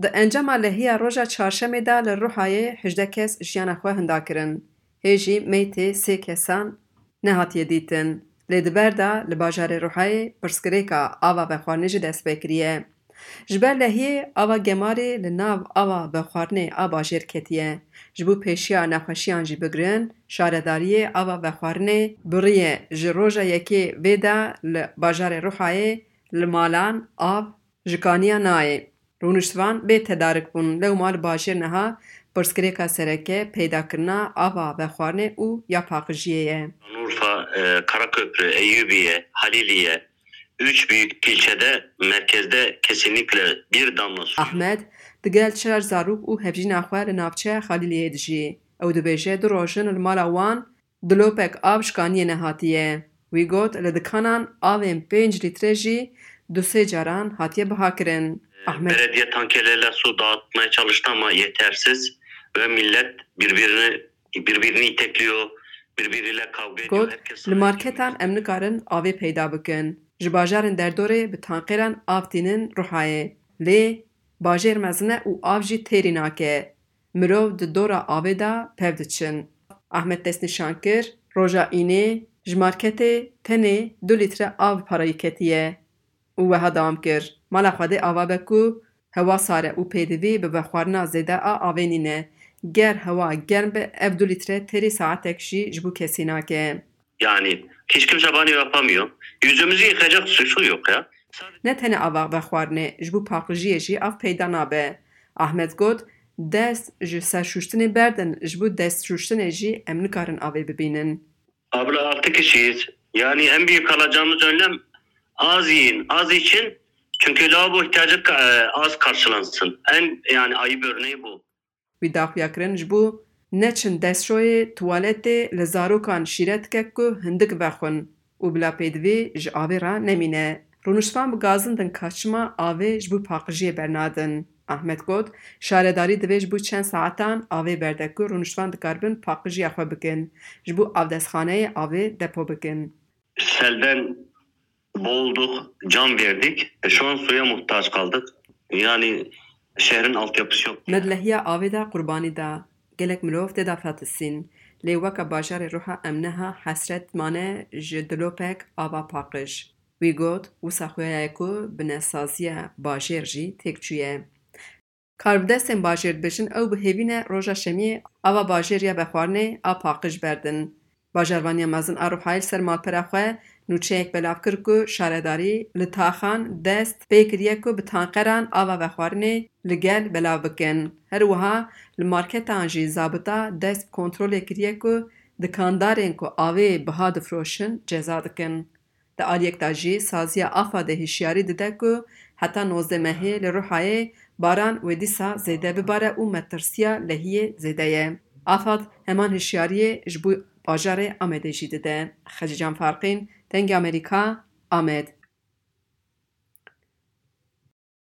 Di encama lehiya roja çarşemê de li Rihayê 18 kes jiyana xwe hinda kirin. Hêjî meytê 3 kesan nehatiye dîtin. Lê di ber de li bajarê Rihayê pirsgirêka ava vexwarinê jî dest pê kiriye. Ji ber lehiyê ava gemarê li nav ava vexwarinê a bajêr ketiye. Ji bo pêşiya nexweşiyan jî bigirin, şaredariyê ava vexwarinê biriye ji roja yekê vê de li bajarê Rihayê li malan av ji kaniya nayê. Rûniştvan bê tedarik bûn lewma li bajêr niha pirsgirêka sereke peydakirina ava vexwarinê û ya paqijiyê ye. Urfa, Karaköprü, Eyyubiye, Haliliye, 3 büyük ilçede merkezde kesinlikle bir damla su. Ahmed digel 4 zarok û hevjîna xwe li navçeya Xalîliyê dijî. Ew dibêje du rojin li mala wan dilopek av ji kaniyê nehatiye. Wî got li dikanan avên 5 lître jî 2-3 caran hatiye bihakirin. Ahmed Belediye tankerlerle su dağıtmaya çalıştı ama yetersiz ve millet birbirini itekliyor, birbiriyle kavga ediyor. got li marketan em nikarin avê peyda bikin. Ji bajarên derdorê bi tanqêran av tînin Rihayê. Lê bajêr mezin e û av jî têrî nake. Mirov di dora avê de pev diçin. Ahmed dest nîşan kir, roja înê ji marketê tenê 2 lître av parayî ketiye. û weha dawam kir. Mala Xwedê ava be ku hewa sar e û pêdivî bi vexwarina zêde a avê nîne. Ger hewa germ be ev 2 lître têrî saatek jî ji bo kesî nake. Yani hiç kimse banyo yapamıyor. Yüzümüzü yıkayacak su yok ya. Ne tenê ava vexwarinê ji bo paqijiyê jî av peyda nabe. Ahmed got dest ji serşûştinê berdin ji bo destşûştinê jî em nikarin avê bibînin. Abla 6 kişiyiz. Yani en büyük alacağımız önlem az yiyin, az için. Çünkü lavabo ihtiyacı az karşılansın. Yani ayıp örneği bu. Wî daxuya kirin ji bo neçin destşoyê tuwaletê li zarokan şîret dike ku hindik vexwin û bila pêdivî ji avê re nemîne. Rûniştvan bi gazin din kaçma avê ji bo paqijiyê bernadin. Ahmed got şaredarî divê ji bo çend saetan avê berde ku rûniştvan dikaribin paqijiya xwe bikin. Ji bo avdestxaneyê avê depo bikin. Selden boğulduk, can verdik. Şu an suya muhtaç kaldık. Yani şehrin altyapısı yok. Medlehiya avê de qurbanî da. Gelek mirov tê da fetisîn. Lê weka bajarê Riha em neha hesret mane ji dilopek ava paqij. Wî got wisa xuya ku bi nesaziya bajêr jî têk çûye. Karbidestên bajêr dibêjin ew bi hêvîne roja şemiyê ava bajêr ya vexwarinê a paqij berdin. Bajarvaniya mezin a Rihayê ser malpera xwe nûçeyek belav kir ku şaredarî li taxan dest pê kiriye ku bi tanqeran ava vexwarinê li gel belav bikin. Her wiha li marketan jî zabita dest bi kontrolê kiriye ku dikandarên ku avê biha difroşin ceza dikin. Di aliyek de jî saziya afa de hişyarî dide ku heta 19 mehê li Rihayê baran wê dîsa zêde bibare û metirsiya lehiyê zêde ye. Afad heman hişyariyê ji bo bajarê Amedê jî dide. Xecî Can Farqîn, Dengê Amerîka, Amed.